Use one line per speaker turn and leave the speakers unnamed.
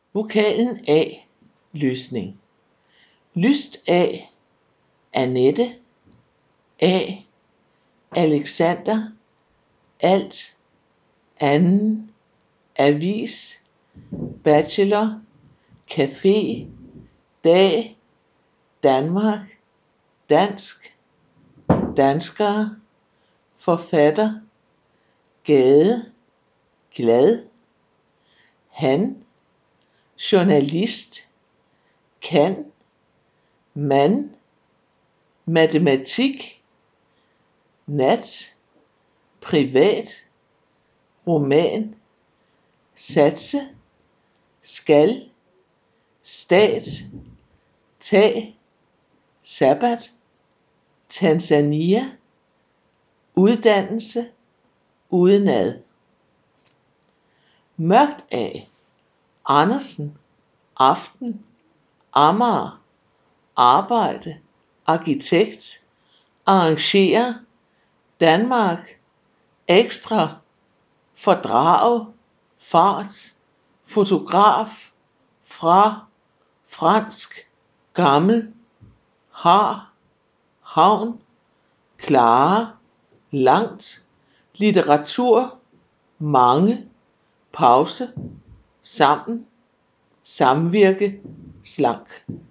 Vokalen A. Løsning. Lyst A. Annette. A. Alexander. Alt. Anden. Avis. Bachelor. Café. Dag. Danmark. Dansk. Danskere. Forfatter. Gade. Glad. Han. Journalist. Kan. Mand. Matematik. Nat. Privat. Roman. Satse. Skal. Stat. Tag. Sabbat. Tanzania. Uddannelse. Udenad. Mørkt A. Andersen. Aften. Amager. Arbejde. Arkitekt. Arrangere. Danmark. Ekstra. Fordrag. Fart. Fotograf. Fra. Fransk. Gammel. Har. Havn. Klare. Langt. Litteratur. Mange. Pause. Sammen. Samvirke. Slank.